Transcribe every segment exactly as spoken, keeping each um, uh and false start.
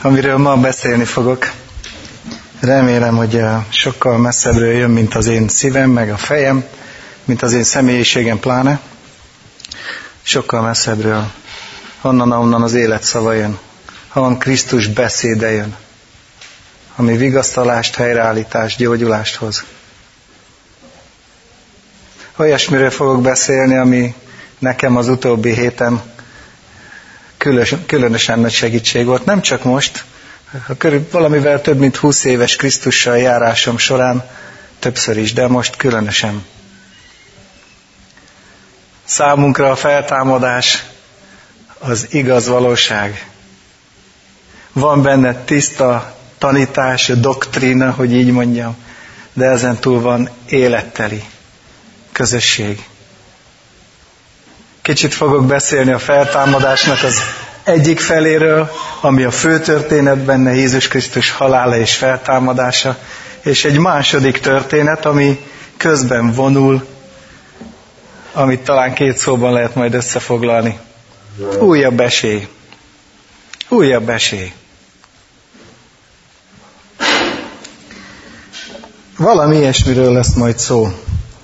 amiről ma beszélni fogok. Remélem, hogy sokkal messzebbről jön, mint az én szívem, meg a fejem, mint az én személyiségem pláne. Sokkal messzebbről, onnan, onnan az élet szava jön, onnan Krisztus beszéde jön, ami vigasztalást, helyreállítást, gyógyulást hoz. Olyasmiről fogok beszélni, ami nekem az utóbbi héten különösen nagy segítség volt. Nem csak most, körül valamivel több mint húsz éves Krisztussal járásom során, többször is, de most különösen. Számunkra a feltámadás az igaz valóság. Van benne tiszta tanítás, doktrína, hogy így mondjam, de ezen túl van életteli közösség. Kicsit fogok beszélni a feltámadásnak az egyik feléről, ami a fő történet benne, Jézus Krisztus halála és feltámadása, és egy második történet, ami közben vonul, amit talán két szóban lehet majd összefoglalni. Újabb esély. Újabb esély. Valami ilyesmiről lesz majd szó.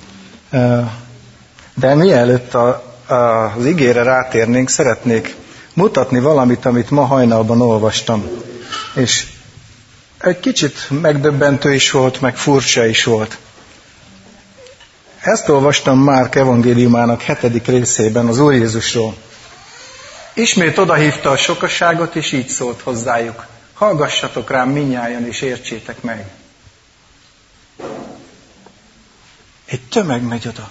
De mielőtt a, a, az igére rátérnénk, szeretnék mutatni valamit, amit ma hajnalban olvastam. És egy kicsit megdöbbentő is volt, meg furcsa is volt. Ezt olvastam Márk evangéliumának hetedik részében az Úr Jézusról. Ismét odahívta a sokaságot, és így szólt hozzájuk. Hallgassatok rám mindnyájan, és értsétek meg. Egy tömeg megy oda.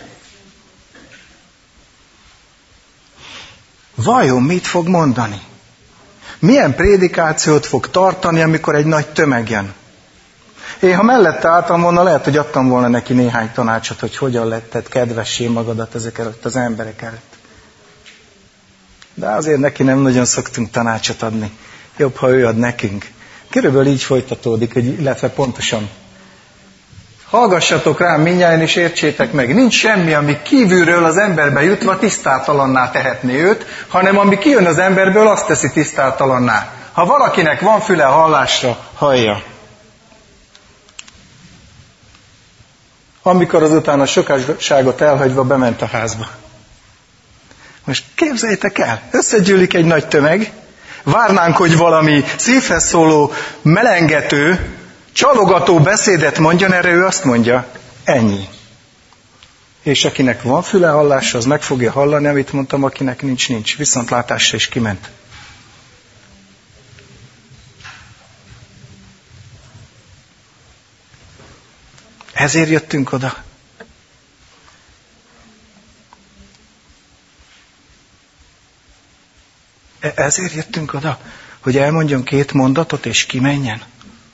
Vajon mit fog mondani? Milyen prédikációt fog tartani, amikor egy nagy tömeg jön? Én, ha mellette álltam volna, lehet, hogy adtam volna neki néhány tanácsot, hogy hogyan letted kedvessé magadat ezek előtt, az emberek előtt. De azért neki nem nagyon szoktunk tanácsot adni. Jobb, ha ő ad nekünk. Körülbelül így folytatódik, hogy, illetve pontosan. Hallgassatok rám mindnyájan, és értsétek meg. Nincs semmi, ami kívülről az emberbe jutva tisztátalanná tehetné őt, hanem ami kijön az emberből, azt teszi tisztátalanná. Ha valakinek van füle hallásra, hallja. Amikor azután a sokaságot elhagyva bement a házba. Most képzeljétek el, összegyűlik egy nagy tömeg, várnánk, hogy valami szívhez szóló, melengető, csalogató beszédet mondjon, erre ő azt mondja, ennyi. És akinek van füle hallásra, az meg fogja hallani, amit mondtam, akinek nincs, nincs. Viszontlátásra is kiment. Ezért jöttünk oda. Ezért jöttünk oda, hogy elmondjon két mondatot, és kimenjen.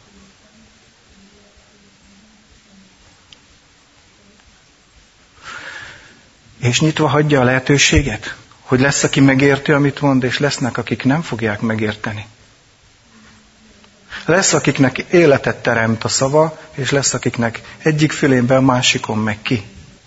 És nyitva hagyja a lehetőséget, hogy lesz, aki megérti, amit mond, és lesznek, akik nem fogják megérteni. Lesz, akiknek életet teremt a szava, és lesz, akiknek egyik fülében, másikon meg ki.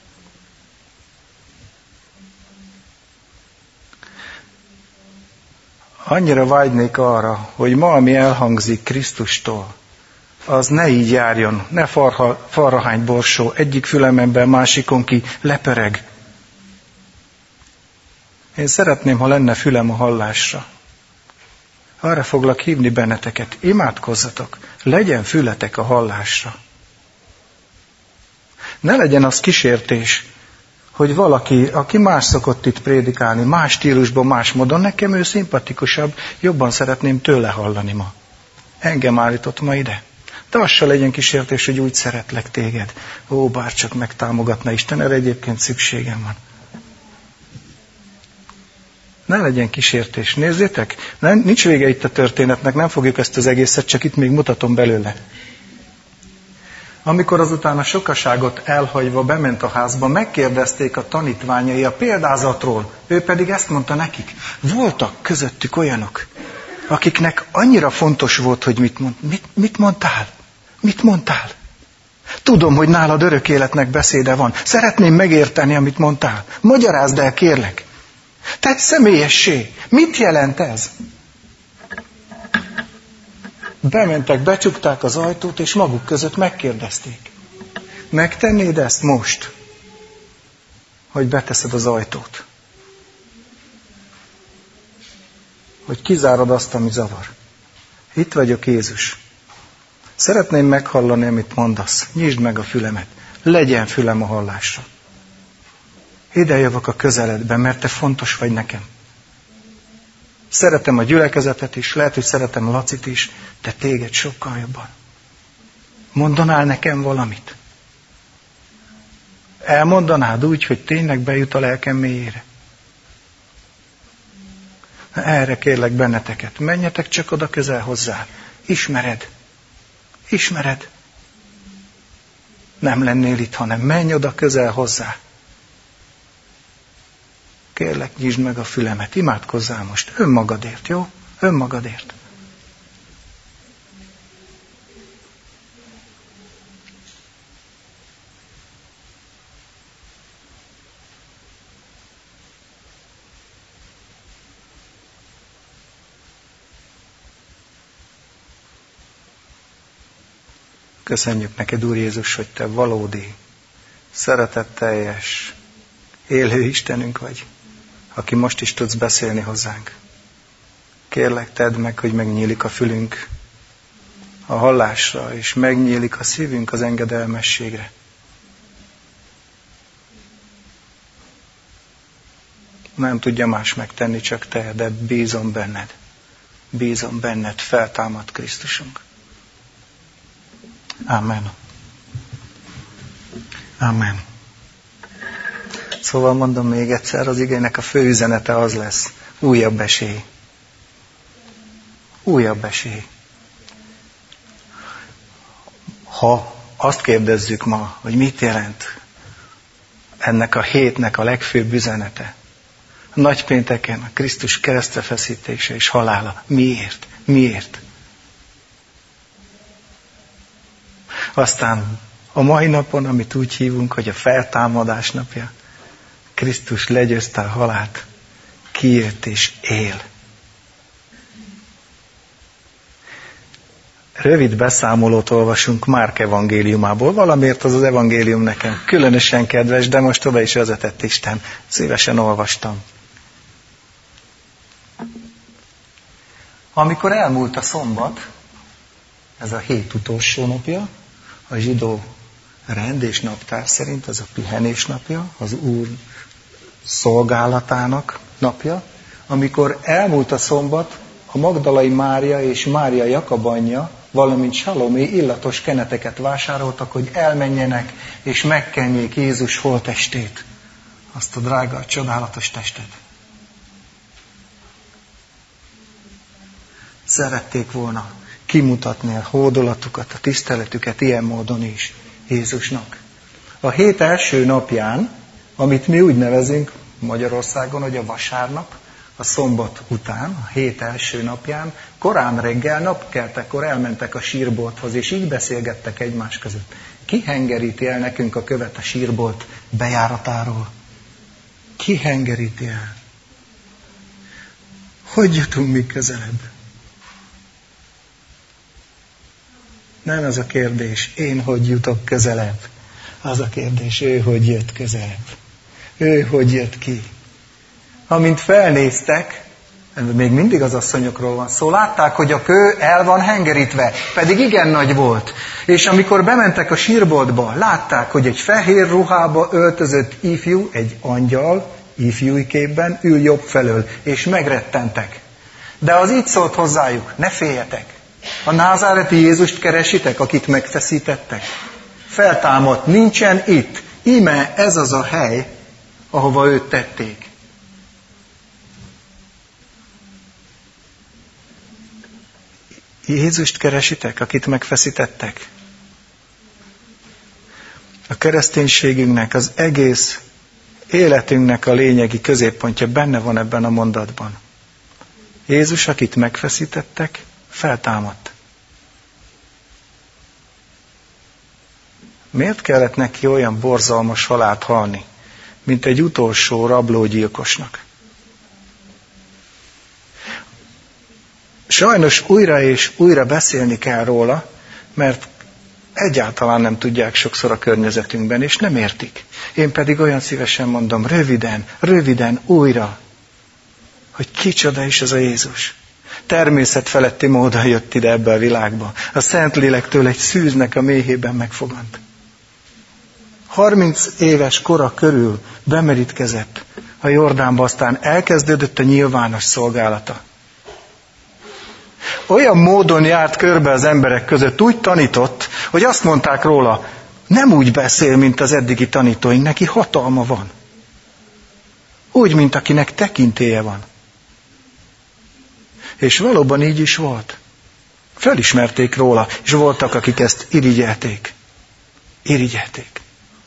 Annyira vágynék arra, hogy ma, ami elhangzik Krisztustól, az ne így járjon, ne farha, farrahány borsó, egyik fülemben, másikon ki lepöreg. Én szeretném, ha lenne fülem a hallásra. Arra foglak hívni benneteket, imádkozzatok, legyen fületek a hallásra. Ne legyen az kísértés, hogy valaki, aki más szokott itt prédikálni, más stílusban, más módon, nekem ő szimpatikusabb, jobban szeretném tőle hallani ma. Engem állított ma ide. De az se legyen kísértés, hogy úgy szeretlek téged. Ó, bárcsak megtámogatna Isten, erre egyébként szükségem van. Ne legyen kísértés. Nézzétek, nem, nincs vége itt a történetnek, nem fogjuk ezt az egészet, csak itt még mutatom belőle. Amikor azután a sokaságot elhagyva bement a házba, megkérdezték a tanítványai a példázatról, ő pedig ezt mondta nekik. Voltak közöttük olyanok, akiknek annyira fontos volt, hogy mit, mond, mit, mit mondtál? Mit mondtál? Tudom, hogy nálad örök életnek beszéde van. Szeretném megérteni, amit mondtál. Magyarázd el, kérlek. Tedd személyessé. Mit jelent ez? Bementek, becsukták az ajtót, és maguk között megkérdezték. Megtennéd ezt most, hogy beteszed az ajtót? Hogy kizárod azt, ami zavar. Itt vagyok, Jézus. Szeretném meghallani, amit mondasz. Nyisd meg a fülemet. Legyen fülem a hallásra. Ide jövök a közeledbe, mert te fontos vagy nekem. Szeretem a gyülekezetet is, lehet, hogy szeretem Lacit is, de téged sokkal jobban. Mondanál nekem valamit? Elmondanád úgy, hogy tényleg bejut a lelkem mélyére? Erre kérlek benneteket, menjetek csak oda közel hozzá. Ismered. Ismered. Nem lennél itt, hanem menj oda közel hozzá. Kérlek, nyisd meg a fülemet, imádkozzál most, önmagadért, jó? Önmagadért. Köszönjük neked, Úr Jézus, hogy te valódi, szeretetteljes, élő Istenünk vagy, aki most is tudsz beszélni hozzánk. Kérlek, tedd meg, hogy megnyílik a fülünk a hallásra, és megnyílik a szívünk az engedelmességre. Nem tudja más megtenni, csak te, de bízom benned. Bízom benned, feltámad Krisztusunk. Amen. Amen. Szóval mondom még egyszer, az igének a fő üzenete az lesz. Újabb esély. Újabb esély. Ha azt kérdezzük ma, hogy mit jelent ennek a hétnek a legfőbb üzenete, a nagypénteken a Krisztus keresztre feszítése és halála. Miért? Miért? Aztán a mai napon, amit úgy hívunk, hogy a feltámadás napja, Krisztus legyőzte a halált, kijött és él. Rövid beszámolót olvasunk Márk evangéliumából. Valamiért az az evangélium nekem különösen kedves, de most oda is vezetett Isten. Szívesen olvastam. Amikor elmúlt a szombat, ez a hét utolsó napja, a zsidó rend és naptár szerint ez a pihenés napja, az Úr szolgálatának napja, amikor elmúlt a szombat, a Magdalai Mária és Mária Jakab anyja, valamint Salomé illatos keneteket vásároltak, hogy elmenjenek és megkenjék Jézus holttestét, azt a drága, csodálatos testet. Szerették volna kimutatni a hódolatukat, a tiszteletüket ilyen módon is Jézusnak. A hét első napján, amit mi úgy nevezünk Magyarországon, hogy a vasárnap, a szombat után, a hét első napján, korán reggel, napkeltekor elmentek a sírbolthoz, és így beszélgettek egymás között. Ki hengeríti el nekünk a követ a sírbolt bejáratáról? Ki hengeríti el? Hogy jutunk mi közelebb? Nem ez a kérdés, én hogy jutok közelebb. Az a kérdés, ő hogy jött közelebb. Ő hogy jött ki. Amint felnéztek, még mindig az asszonyokról van szó, látták, hogy a kő el van hengerítve, pedig igen nagy volt. És amikor bementek a sírboltba, látták, hogy egy fehér ruhába öltözött ifjú, egy angyal, ifjúi képben, ül jobb felől, és megrettentek. De az így szólt hozzájuk, ne féljetek. A názáreti Jézust keresitek, akit megfeszítettek? Feltámadt, nincsen itt. Íme ez az a hely, ahova őt tették. Jézust keresitek, akit megfeszítettek? A kereszténységünknek, az egész életünknek a lényegi középpontja benne van ebben a mondatban. Jézus, akit megfeszítettek, feltámadt. Miért kellett neki olyan borzalmas halált halni, mint egy utolsó rablógyilkosnak? sajnos újra és újra beszélni kell róla, mert egyáltalán nem tudják sokszor a környezetünkben, és nem értik. Én pedig olyan szívesen mondom, röviden, röviden, újra, hogy kicsoda is az a Jézus. Természetfeletti módon jött ide ebbe a világba. A Szentlélektől egy szűznek a méhében megfogant. harminc éves kora körül bemerítkezett a Jordánba, aztán elkezdődött a nyilvános szolgálata. Olyan módon járt körbe az emberek között, úgy tanított, hogy azt mondták róla, nem úgy beszél, mint az eddigi tanítóink, neki hatalma van. Úgy, mint akinek tekintélye van. És valóban így is volt. Felismerték róla, és voltak, akik ezt irigyelték. Irigyelték.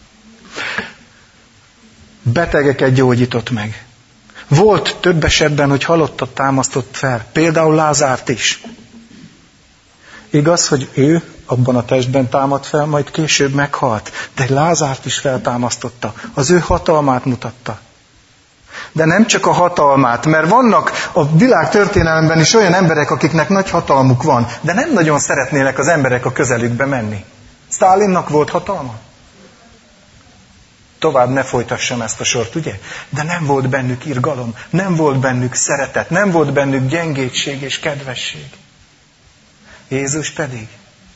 Betegeket gyógyított meg. Volt több esetben, hogy halottat támasztott fel. Például Lázárt is. Igaz, hogy ő abban a testben támad fel, majd később meghalt. De Lázárt is feltámasztotta. Az ő hatalmát mutatta. De nem csak a hatalmát, mert vannak a világ történelemben is olyan emberek, akiknek nagy hatalmuk van, de nem nagyon szeretnének az emberek a közelükbe menni. Sztálinnak volt hatalma? Tovább ne folytassam ezt a sort, ugye? De nem volt bennük irgalom, nem volt bennük szeretet, nem volt bennük gyengétség és kedvesség. Jézus pedig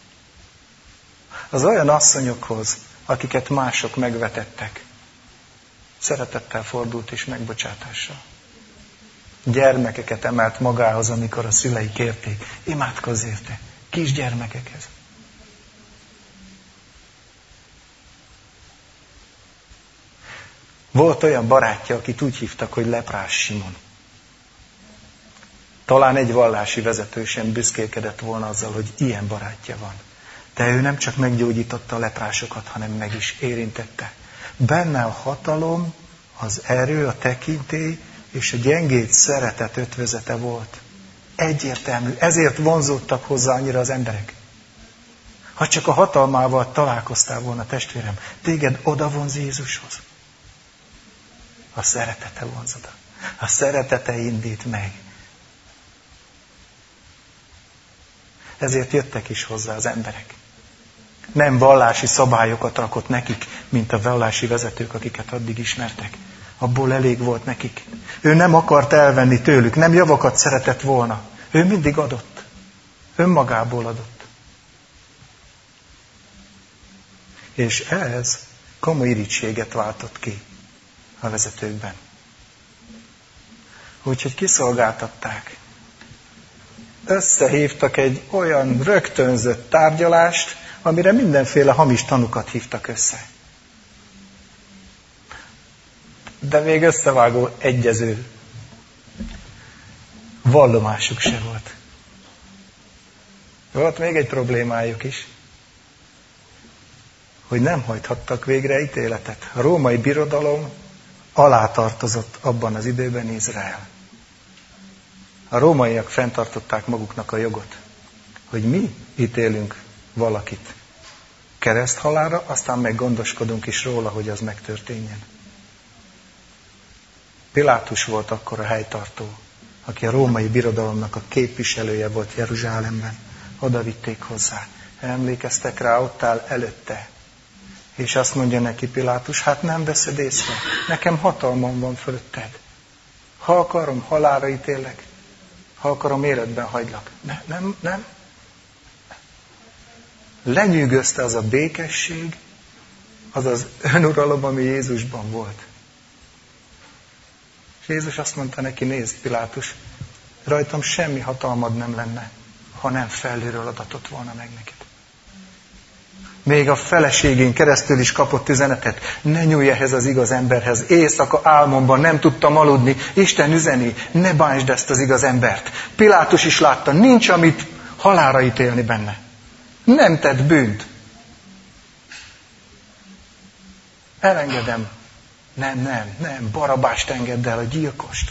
az olyan asszonyokhoz, akiket mások megvetettek, szeretettel fordult és megbocsátással. Gyermekeket emelt magához, amikor a szülei kérték. Imádkozz érte. Kisgyermekekhez. Volt olyan barátja, akit úgy hívtak, hogy Leprás Simon. Talán egy vallási vezető sem büszkélkedett volna azzal, hogy ilyen barátja van. De ő nem csak meggyógyította a leprásokat, hanem meg is érintette. Benne a hatalom, az erő, a tekintély és a gyengéd szeretet ötvözete volt. Egyértelmű. Ezért vonzódtak hozzá annyira az emberek. Ha csak a hatalmával találkoztál volna, testvérem, téged oda vonz Jézushoz. A szeretete vonz oda. A szeretete indít meg. Ezért jöttek is hozzá az emberek. Nem vallási szabályokat rakott nekik, mint a vallási vezetők, akiket addig ismertek. Abból elég volt nekik. Ő nem akart elvenni tőlük, nem javakat szeretett volna. Ő mindig adott. Önmagából adott. És ez komoly irítséget váltott ki a vezetőkben. Úgyhogy kiszolgáltatták. Összehívtak egy olyan rögtönzött tárgyalást, amire mindenféle hamis tanukat hívtak össze. De még összevágó, egyező vallomásuk se volt. Volt még egy problémájuk is, hogy nem hajthattak végre ítéletet. A római birodalom alá tartozott abban az időben Izrael. A rómaiak fenntartották maguknak a jogot, hogy mi ítélünk valakit kereszthalálra, aztán meg gondoskodunk is róla, hogy az megtörténjen. Pilátus volt akkor a helytartó, aki a római birodalomnak a képviselője volt Jeruzsálemben. Oda vitték hozzá. Emlékeztek rá, ott áll előtte. És azt mondja neki Pilátus, hát nem veszed észre, nekem hatalmam van fölötted. Ha akarom, halálra ítélek. Ha akarom, életben hagylak. Ne, nem, nem. Lenyűgözte az a békesség, az az önuralom, ami Jézusban volt. És Jézus azt mondta neki, nézd, Pilátus, rajtam semmi hatalmad nem lenne, ha nem felülről adatott volna meg neked. Még a feleségén keresztül is kapott üzenetet. Ne nyújj ehhez az igaz emberhez. Éjszaka álmomban nem tudtam aludni. Isten üzeni, ne bántsd ezt az igaz embert. Pilátus is látta, nincs amit halálra ítélni benne. Nem tett bűnt. Elengedem. Nem, nem, nem. Barabást engedd el, a gyilkost.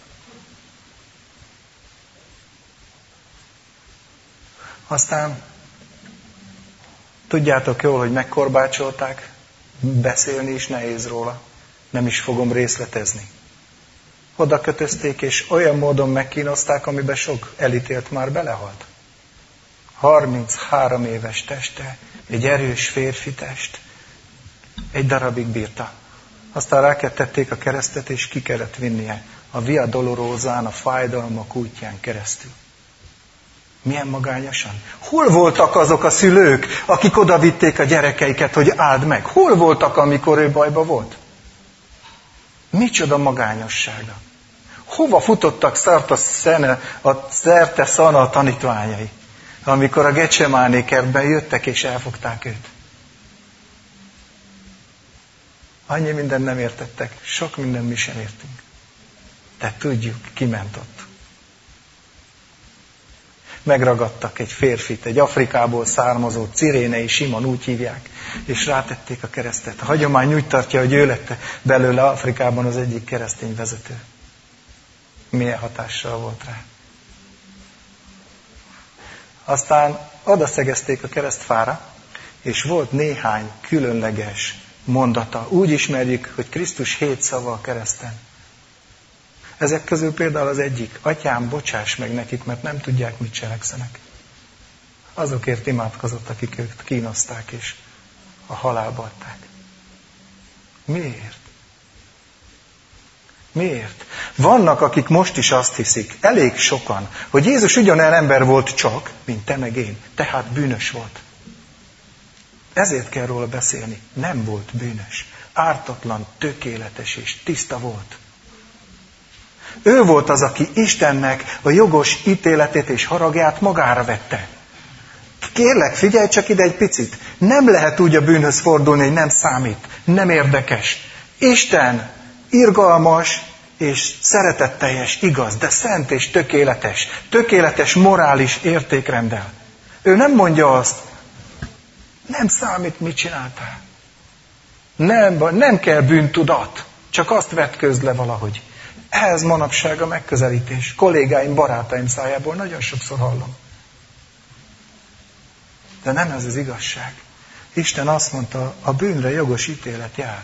Aztán tudjátok jól, hogy megkorbácsolták, beszélni is nehéz róla. Nem is fogom részletezni. Oda kötözték, és olyan módon megkínozták, amiben sok elítélt már belehalt. harminchárom éves teste, egy erős férfi test, egy darabig bírta. Aztán rákettették a keresztet, és ki kellett vinnie a Via Dolorosán, a fájdalmak útján keresztül. Milyen magányosan? Hol voltak azok a szülők, akik odavitték a gyerekeiket, hogy áld meg? Hol voltak, amikor ő bajba volt? Micsoda magányossága? Hova futottak szart a, szene, a szerte szana a tanítványai, amikor a Gecsemáné kertben jöttek és elfogták őt? Annyi mindent nem értettek, sok mindent mi sem értünk. De tudjuk, ki ment ott. Megragadtak egy férfit, egy Afrikából származó Cirénei Simon, úgy hívják, és rátették a keresztet. A hagyomány úgy tartja, hogy ő lett belőle Afrikában az egyik keresztény vezető. Milyen hatással volt rá. Aztán odaszegezték a keresztfára, és volt néhány különleges mondata. Úgy ismerjük, hogy Krisztus hét szava a kereszten. Ezek közül például az egyik: Atyám, bocsáss meg nekik, mert nem tudják, mit cselekszenek. Azokért imádkozott, akik őt kínozták és a halálba adták. Miért? Miért? Vannak, akik most is azt hiszik, elég sokan, hogy Jézus ugyanolyan ember volt csak, mint te meg én, tehát bűnös volt. Ezért kell róla beszélni. Nem volt bűnös. Ártatlan, tökéletes és tiszta volt. Ő volt az, aki Istennek a jogos ítéletét és haragját magára vette. Kérlek, figyelj csak ide egy picit. Nem lehet úgy a bűnhöz fordulni, hogy nem számít, nem érdekes. Isten irgalmas és szeretetteljes, igaz, de szent és tökéletes. Tökéletes morális értékrenddel. Ő nem mondja azt, nem számít, mit csináltál. Nem, nem kell bűntudat, csak azt vetközd le valahogy. Ez manapság a megközelítés. Kollégáim, barátaim szájából nagyon sokszor hallom. De nem ez az igazság. Isten azt mondta, a bűnre jogos ítélet jár.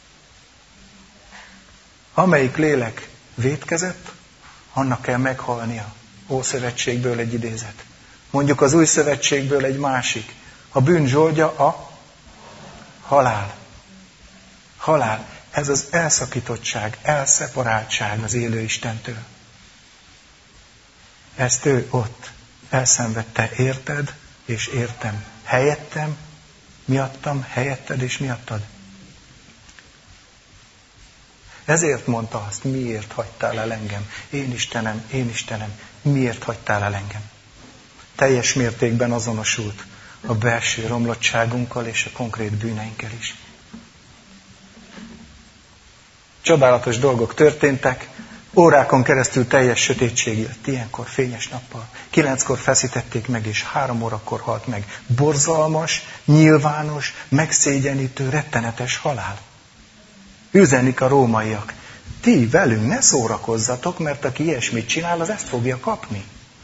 Amelyik lélek vétkezett, annak kell meghalnia. Ószövetségből egy idézet. Mondjuk az új szövetségből egy másik. A bűn zsoldja a halál. Halál. Ez az elszakítottság, elszeparáltság az élő Istentől. Ezt ő ott elszenvedte, érted és értem. Helyettem, miattam, helyetted és miattad. Ezért mondta azt, miért hagytál el engem? Én Istenem, én Istenem, miért hagytál el engem? Teljes mértékben azonosult a belső romlottságunkkal és a konkrét bűneinkkel is. Csodálatos dolgok történtek, órákon keresztül teljes sötétség jött, ilyenkor fényes nappal. Kilenckor feszítették meg, és három órakor halt meg. Borzalmas, nyilvános, megszégyenítő, rettenetes halál. Üzenik a rómaiak. Ti velünk ne szórakozzatok, mert aki ilyesmit csinál, az ezt fogja kapni.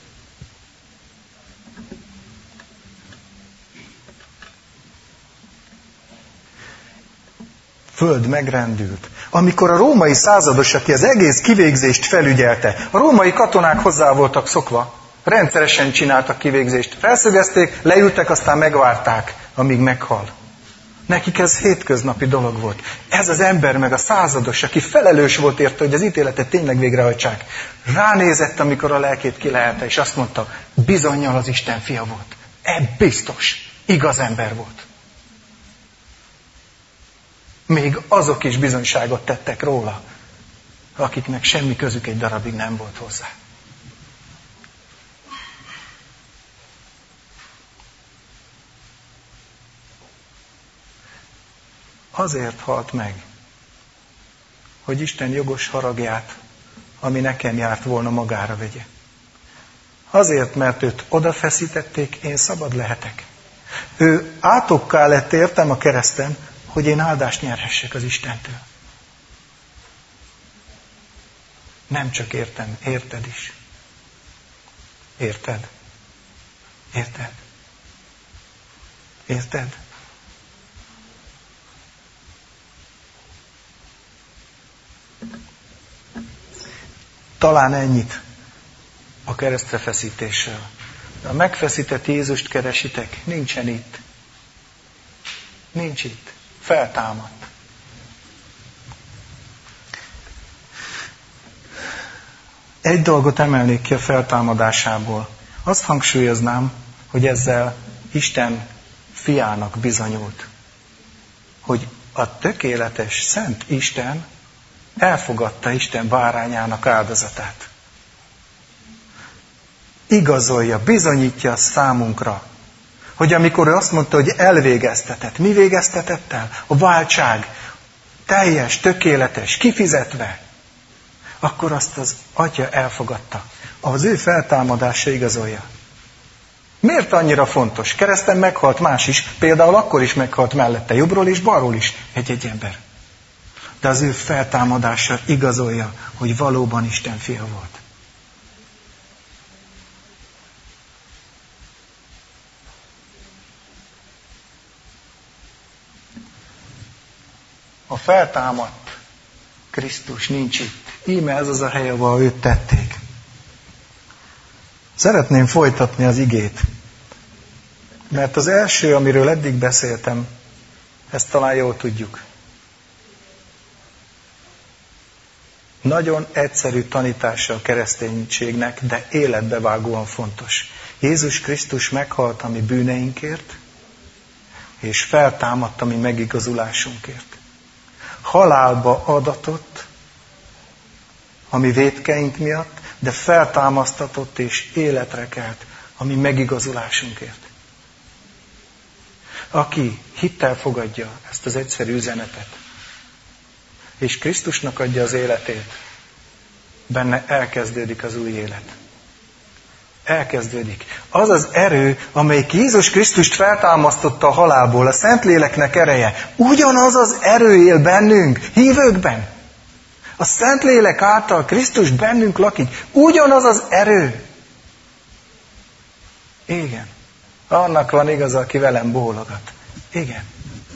Föld megrendült. Amikor a római százados, aki az egész kivégzést felügyelte, a római katonák hozzá voltak szokva, rendszeresen csináltak kivégzést, felszögezték, leültek, aztán megvárták, amíg meghal. Nekik ez hétköznapi dolog volt. Ez az ember meg a százados, aki felelős volt érte, hogy az ítéletet tényleg végrehajtsák, ránézett, amikor a lelkét kilehelte, és azt mondta, bizonnyal az Isten fia volt. E biztos, igaz ember volt. Még azok is bizonyságot tettek róla, akiknek semmi közük egy darabig nem volt hozzá. Azért halt meg, hogy Isten jogos haragját, ami nekem járt volna, magára vegye. Azért, mert őt odafeszítették, én szabad lehetek. Ő átokká lett értem a kereszten, hogy én áldást nyerhessek az Istentől. Nem csak értem, érted is. Érted? Érted? Érted? Talán ennyit a keresztre feszítésről. A megfeszített Jézust keresitek, nincsen itt. Nincs itt. Feltámadt. Egy dolgot emelnék ki a feltámadásából. Azt hangsúlyoznám, hogy ezzel Isten fiának bizonyult. Hogy a tökéletes, szent Isten elfogadta Isten bárányának áldozatát. Igazolja, bizonyítja azt számunkra, hogy amikor ő azt mondta, hogy elvégeztetett, mi végeztetett el? A váltság teljes, tökéletes, kifizetve, akkor azt az Atya elfogadta. Az ő feltámadása igazolja. Miért annyira fontos? Kereszten meghalt más is, például akkor is meghalt mellette, jobbról és balról is egy-egy ember. De az ő feltámadása igazolja, hogy valóban Isten fia volt. A feltámadt Krisztus nincs itt. Íme ez az a hely, ahol őt tették. Szeretném folytatni az igét. Mert az első, amiről eddig beszéltem, ezt talán jól tudjuk. Nagyon egyszerű tanítása a kereszténységnek, de életbevágóan fontos. Jézus Krisztus meghalt a mi bűneinkért, és feltámadt a mi megigazulásunkért. Halálba adatott a mi vétkeink miatt, de feltámasztatott és életre kelt a mi megigazulásunkért. Aki hittel fogadja ezt az egyszerű üzenetet, és Krisztusnak adja az életét, benne elkezdődik az új élet. Elkezdődik. Az az erő, amelyik Jézus Krisztust feltámasztotta a halálból, a Szentléleknek ereje, ugyanaz az erő él bennünk, hívőkben. A Szentlélek által Krisztus bennünk lakik. Ugyanaz az erő. Igen. Annak van igaza, aki velem bólogat. Igen.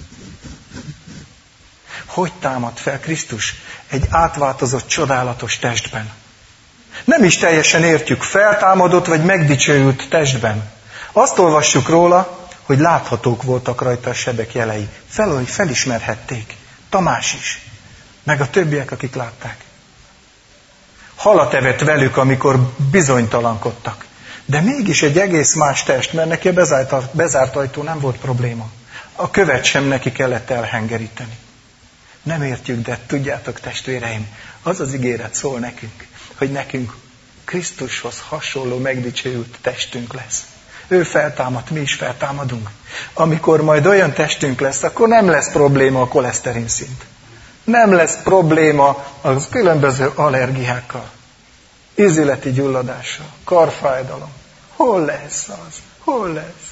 Hogy támad fel Krisztus egy átváltozott, csodálatos testben? Nem is teljesen értjük, feltámadott vagy megdicsőült testben. Azt olvassuk róla, hogy láthatók voltak rajta a sebek jelei. Fel, hogy felismerhették. Tamás is. Meg a többiek, akik látták. Halat evett velük, amikor bizonytalankodtak. De mégis egy egész más test, mert neki a bezárt, bezárt ajtó nem volt probléma. A követ sem neki kellett elhengeríteni. Nem értjük, de tudjátok, testvéreim, az az ígéret szól nekünk, hogy nekünk Krisztushoz hasonló megdicsőült testünk lesz. Ő feltámad, mi is feltámadunk. Amikor majd olyan testünk lesz, akkor nem lesz probléma a koleszterin szint. Nem lesz probléma az különböző allergiákkal, ízületi gyulladással, karfájdalom. Hol lesz az? Hol lesz?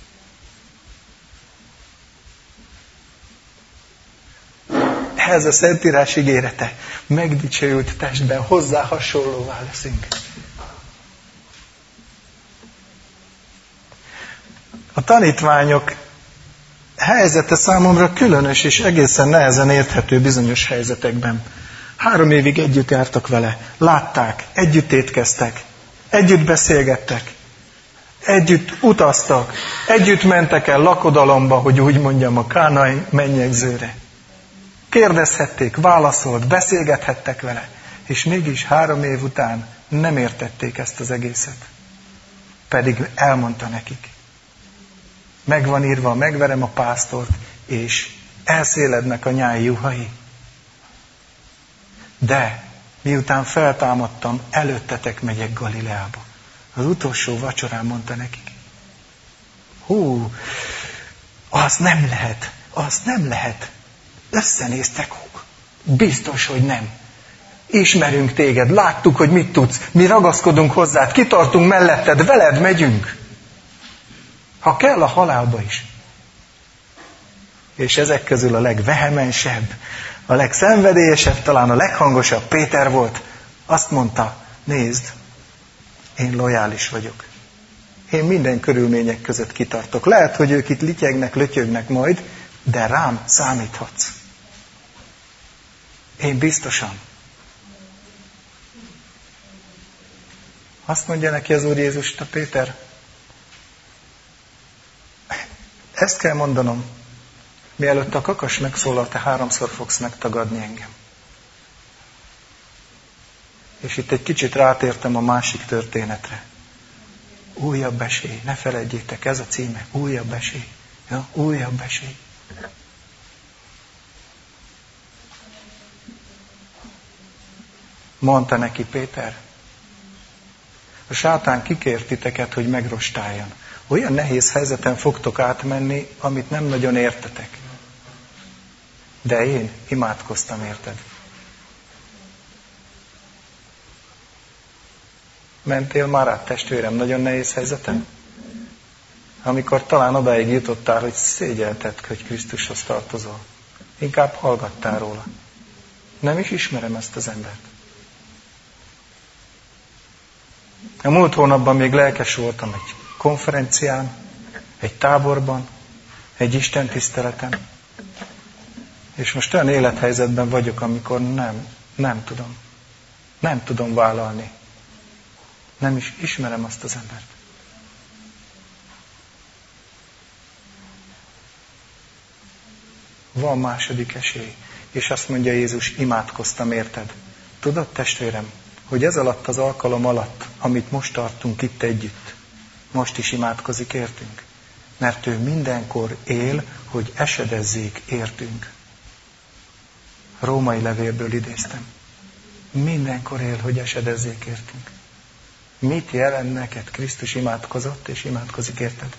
Ez a Szentírás ígérete. Megdicsőült testben hozzá hasonlóvá leszünk. A tanítványok helyzete számomra különös és egészen nehezen érthető bizonyos helyzetekben. Három évig együtt jártak vele, látták, együtt étkeztek, együtt beszélgettek, együtt utaztak, együtt mentek el lakodalomba, hogy úgy mondjam, a kánai mennyegzőre. Kérdezhették, válaszolt, beszélgethettek vele, és mégis három év után nem értették ezt az egészet. Pedig elmondta nekik. Meg van írva, megverem a pásztort, és elszélednek a nyáj juhai. De miután feltámadtam, előttetek megyek Galileába. Az utolsó vacsorán mondta nekik. Hú, az nem lehet, az nem lehet. Összenéztek, biztos, hogy nem. Ismerünk téged, láttuk, hogy mit tudsz, mi ragaszkodunk hozzád, kitartunk melletted, veled megyünk. Ha kell, a halálba is. És ezek közül a legvehemensebb, a legszenvedélyesebb, talán a leghangosabb Péter volt. Azt mondta, nézd, én lojális vagyok. Én minden körülmények között kitartok. Lehet, hogy ők itt lityegnek, lötyögnek majd, de rám számíthatsz. Én biztosan. Azt mondja neki az Úr Jézus, te Péter, ezt kell mondanom, mielőtt a kakas megszólal, te háromszor fogsz megtagadni engem. És itt egy kicsit rátértem a másik történetre. Újabb esély, ne feledjétek, ez a címe, újabb esély. Ja, újabb esély. Mondta neki Péter, a sátán kikért titeket, hogy megrostáljon. Olyan nehéz helyzeten fogtok átmenni, amit nem nagyon értetek. De én imádkoztam érted. Mentél már át, testvérem, nagyon nehéz helyzeten? Amikor talán odáig jutottál, hogy szégyelted, hogy Krisztushoz tartozol. Inkább hallgattál róla. Nem is ismerem ezt az embert. A múlt hónapban még lelkes voltam egy konferencián, egy táborban, egy istentiszteleten, és most olyan élethelyzetben vagyok, amikor nem, nem tudom. Nem tudom vállalni. Nem is ismerem azt az embert. Van második esély. És azt mondja Jézus, imádkoztam érted. Tudod, testvérem, hogy ez alatt az alkalom alatt, amit most tartunk itt együtt, most is imádkozik értünk. Mert ő mindenkor él, hogy esedezzék értünk. Római levélből idéztem. Mindenkor él, hogy esedezzék értünk. Mit jelent neked? Krisztus imádkozott, és imádkozik érted?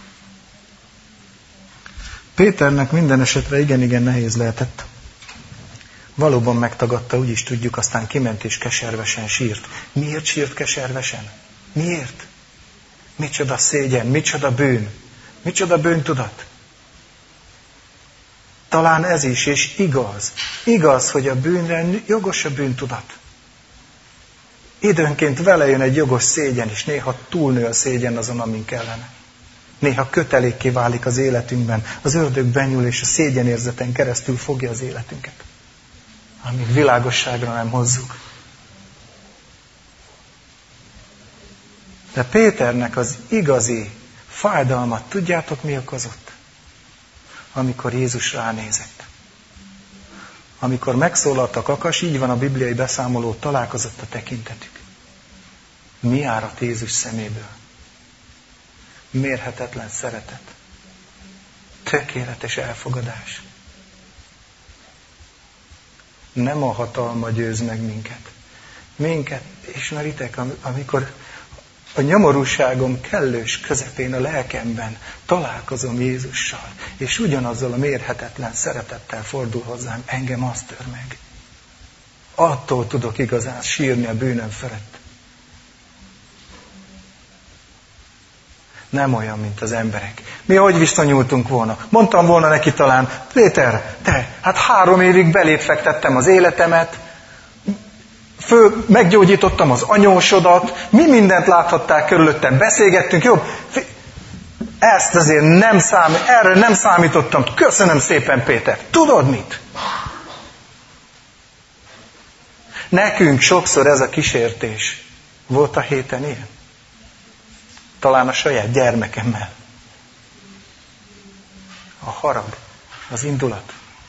Péternek minden esetre igen-igen nehéz lehetett. Valóban megtagadta, úgy is tudjuk, aztán kiment és keservesen sírt. Miért sírt keservesen? Miért? Micsoda szégyen, micsoda bűn, micsoda bűntudat. Talán ez is, és igaz. Igaz, hogy a bűnre jogos a bűntudat. Időnként vele jön egy jogos szégyen, és néha túlnő a szégyen azon, amin kellene. Néha kötelékké válik az életünkben. Az ördög benyúl, és a szégyenérzeten keresztül fogja az életünket. Amíg világosságra nem hozzuk. De Péternek az igazi fájdalmat, tudjátok mi okozott? Amikor Jézus ránézett. Amikor megszólalt a kakas, így van a bibliai beszámoló, találkozott a tekintetük. Mi árat Jézus szeméből? Mérhetetlen szeretet. Tökéletes elfogadás. Nem a hatalma győz meg minket. Minket, ismeritek, amikor a nyomorúságom kellős közepén a lelkemben találkozom Jézussal, és ugyanazzal a mérhetetlen szeretettel fordul hozzám, engem azt tör meg. Attól tudok igazán sírni a bűnöm felett. Nem olyan, mint az emberek. Mi hogy viszonyultunk volna? Mondtam volna neki talán, Péter, te, hát három évig beléd fektettem az életemet, föl, meggyógyítottam az anyósodat, mi mindent láthattál körülöttem, beszélgettünk, jobb? Ezt azért nem számít, erre nem számítottam. Köszönöm szépen, Péter. Tudod mit? Nekünk sokszor ez a kísértés. Volt a héten ilyen? Talán a saját gyermekemmel. A harag, az indulat.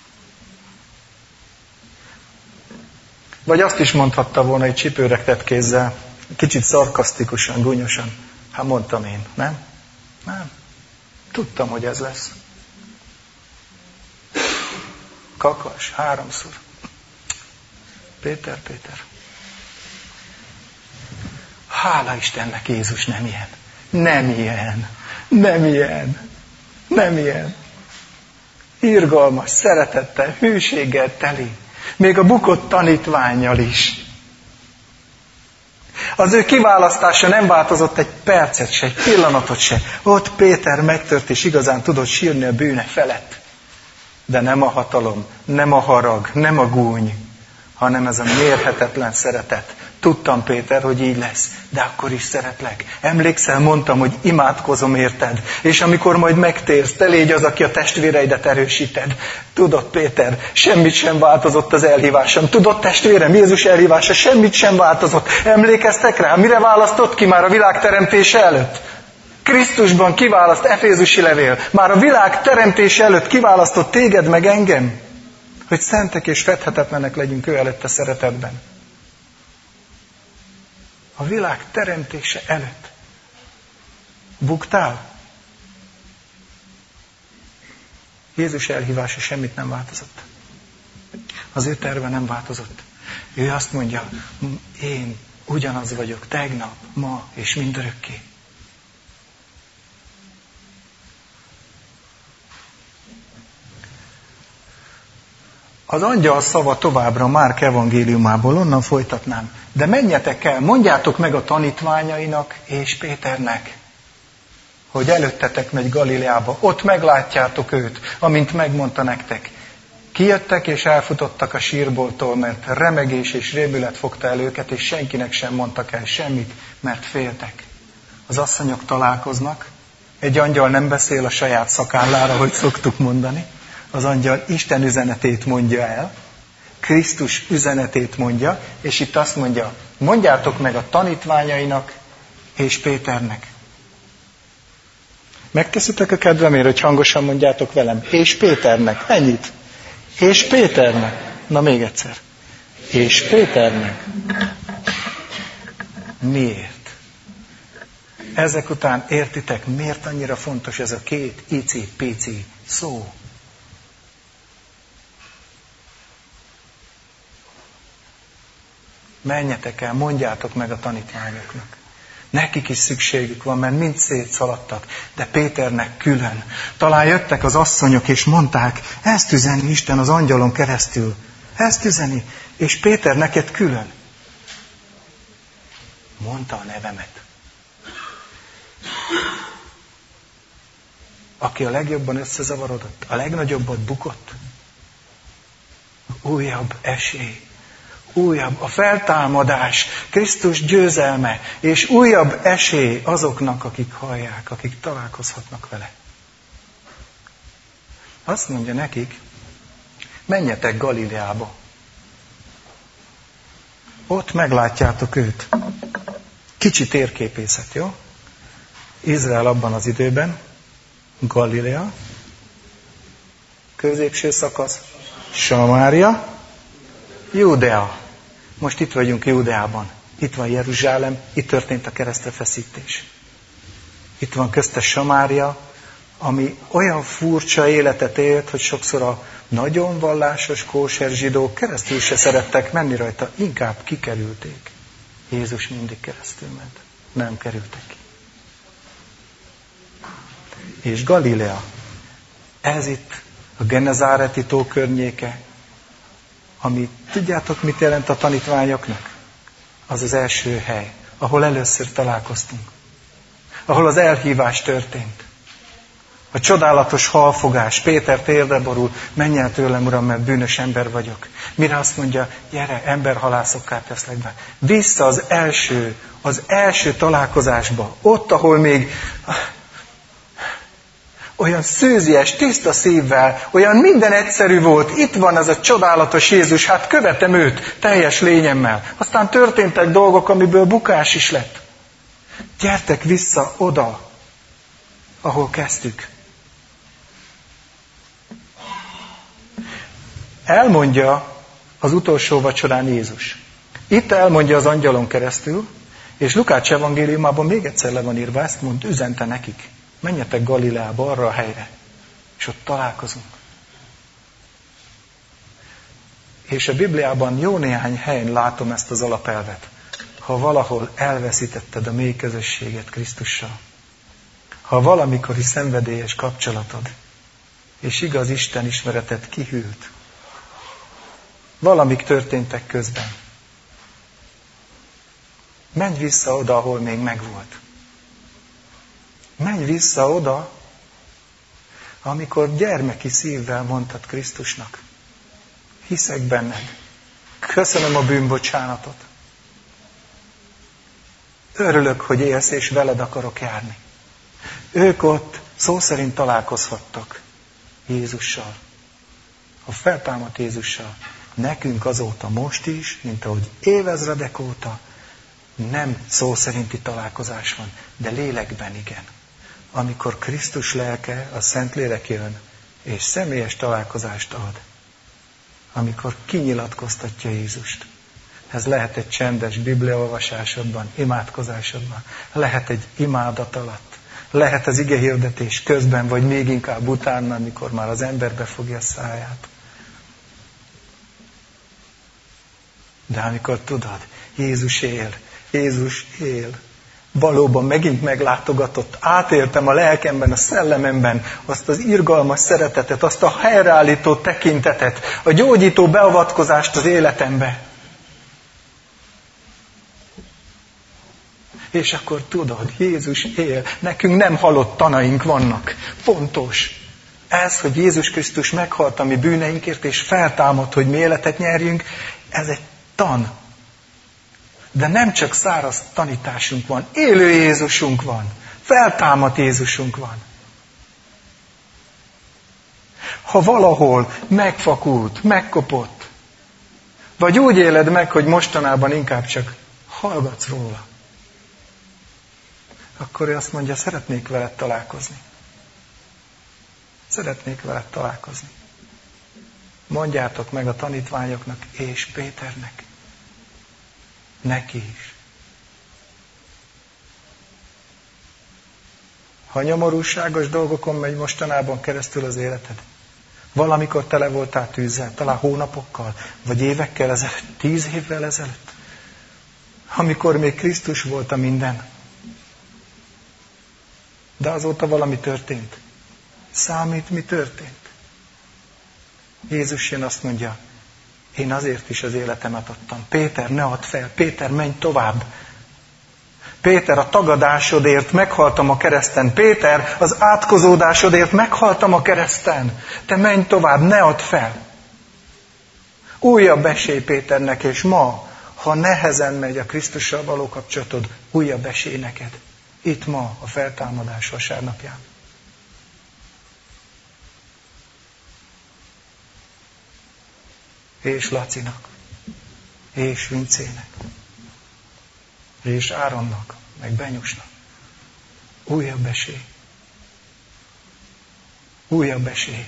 Vagy azt is mondhatta volna egy csipőregtett kézzel, kicsit szarkasztikusan, gúnyosan. Hát mondtam én, nem? Nem. Tudtam, hogy ez lesz. Kakas, háromszor. Péter, Péter. Hála Istennek, Jézus nem ilyen. Nem ilyen. Nem ilyen. Nem ilyen. Irgalmas, szeretettel, hűséggel teli. Még a bukott tanítvánnyal is. Az ő kiválasztása nem változott egy percet se, egy pillanatot se. Ott Péter megtört, és igazán tudott sírni a bűne felett. De nem a hatalom, nem a harag, nem a gúny, hanem ez a mérhetetlen szeretet. Tudtam, Péter, hogy így lesz, de akkor is szeretlek. Emlékszel, mondtam, hogy imádkozom érted, és amikor majd megtérsz, te légy az, aki a testvéreidet erősíted. Tudod, Péter, semmit sem változott az elhívásom. Tudod, testvérem, Jézus elhívása semmit sem változott. Emlékeztek rá, mire választott ki már a világ teremtése előtt? Krisztusban kiválaszt, Efézusi levél. Már a világ teremtése előtt kiválasztott téged meg engem, hogy szentek és fedhetetlenek legyünk ő előtte szeretetben. A világ teremtése előtt. Buktál? Jézus elhívása semmit nem változott. Az ő terve nem változott. Ő azt mondja, én ugyanaz vagyok tegnap, ma és mindörökké. Az angyal szava továbbra Márk evangéliumából, onnan folytatnám. De menjetek el, mondjátok meg a tanítványainak és Péternek, hogy előttetek megy Galileába, ott meglátjátok őt, amint megmondta nektek. Kijöttek és elfutottak a sírboltól, mert remegés és rémület fogta el őket, és senkinek sem mondtak el semmit, mert féltek. Az asszonyok találkoznak, egy angyal nem beszél a saját szakállára, hogy szoktuk mondani. Az angyal Isten üzenetét mondja el, Krisztus üzenetét mondja, és itt azt mondja, mondjátok meg a tanítványainak és Péternek. Megteszitek a kedvemért, hogy hangosan mondjátok velem, és Péternek, ennyit. És Péternek. Na még egyszer. És Péternek. Miért? Ezek után értitek, miért annyira fontos ez a két ici-pici szó? Menjetek el, mondjátok meg a tanítványoknak. Nekik is szükségük van, mert mind szétszaladtak, de Péternek külön. Talán jöttek az asszonyok, és mondták, ezt üzeni Isten az angyalon keresztül. Ezt üzeni, és Péter neked külön. Mondta a nevemet. Aki a legjobban összezavarodott, a legnagyobbat bukott. Újabb esély. Újabb a feltámadás, Krisztus győzelme, és újabb esély azoknak, akik hallják, akik találkozhatnak vele. Azt mondja nekik, menjetek Galileába. Ott meglátjátok őt. Kicsi térképészet, jó? Izrael abban az időben, Galilea, középső szakasz, Samária, Júdea. Most itt vagyunk Júdeában. Itt van Jeruzsálem, itt történt a keresztrefeszítés. Itt van közte Samária, ami olyan furcsa életet élt, hogy sokszor a nagyon vallásos kóser zsidók keresztül se szerettek menni rajta, inkább kikerülték. Jézus mindig keresztül ment. Nem kerültek ki. És Galilea, ez itt a Genezáreti tó környéke, ami, tudjátok, mit jelent a tanítványoknak? Az az első hely, ahol először találkoztunk. Ahol az elhívás történt. A csodálatos halfogás, Péter térdre borul, menj el tőlem, Uram, mert bűnös ember vagyok. Mire azt mondja, gyere, emberhalászokká teszlek be. Vissza az első, az első találkozásba, ott, ahol még olyan szőzies, tiszta szívvel, olyan minden egyszerű volt, itt van ez a csodálatos Jézus, hát követem őt teljes lényemmel. Aztán történtek dolgok, amiből bukás is lett. Gyertek vissza oda, ahol kezdtük. Elmondja az utolsó vacsorán Jézus. Itt elmondja az angyalon keresztül, és Lukács evangéliumában még egyszer le van írva, ezt mond, üzente nekik. Menjetek Galileába, arra a helyre, és ott találkozunk. És a Bibliában jó néhány helyen látom ezt az alapelvet. Ha valahol elveszítetted a mély közösséget Krisztussal, ha valamikori szenvedélyes kapcsolatod, és igaz Isten ismereted kihűlt, valamik történtek közben, menj vissza oda, ahol még megvolt. Menj vissza oda, amikor gyermeki szívvel mondtad Krisztusnak. Hiszek benned. Köszönöm a bűnbocsánatot. Örülök, hogy élsz, és veled akarok járni. Ők ott szó szerint találkozhattak Jézussal. A feltámadt Jézussal. Nekünk azóta most is, mint ahogy évezredek óta, nem szó szerinti találkozás van, de lélekben igen. Amikor Krisztus lelke, a Szentlélek jön, és személyes találkozást ad. Amikor kinyilatkoztatja Jézust. Ez lehet egy csendes bibliaolvasásodban, imádkozásodban, lehet egy imádat alatt, lehet az igehirdetés közben, vagy még inkább utána, amikor már az ember befogja a száját. De amikor tudod, Jézus él, Jézus él, valóban megint meglátogatott, átéltem a lelkemben, a szellememben azt az irgalmas szeretetet, azt a helyreállító tekintetet, a gyógyító beavatkozást az életembe. És akkor tudod, Jézus él, nekünk nem halott tanaink vannak. Fontos. Ez, hogy Jézus Krisztus meghalt a mi bűneinkért, és feltámadt, hogy mi életet nyerjünk, ez egy tan. De nem csak száraz tanításunk van, élő Jézusunk van, feltámadt Jézusunk van. Ha valahol megfakult, megkopott, vagy úgy éled meg, hogy mostanában inkább csak hallgatsz róla, akkor ő azt mondja, szeretnék veled találkozni. Szeretnék veled találkozni. Mondjátok meg a tanítványoknak és Péternek. Neki is. Ha nyomorúságos dolgokon megy mostanában keresztül az életed, valamikor tele voltál tűzzel, talán hónapokkal, vagy évekkel ezelőtt, tíz évvel ezelőtt, amikor még Krisztus volt a minden. De azóta valami történt. Számít, mi történt. Jézus jön, azt mondja, én azért is az életemet adtam. Péter, ne add fel. Péter, menj tovább. Péter, a tagadásodért meghaltam a kereszten. Péter, az átkozódásodért meghaltam a kereszten. Te menj tovább, ne add fel. Újabb esély Péternek, és ma, ha nehezen megy a Krisztussal való kapcsolatod, újabb esély neked. Itt ma, a feltámadás vasárnapján. És Lacinak, és Vincének, és Áronnak, meg Benyusnak. Újabb esély. Újabb esély.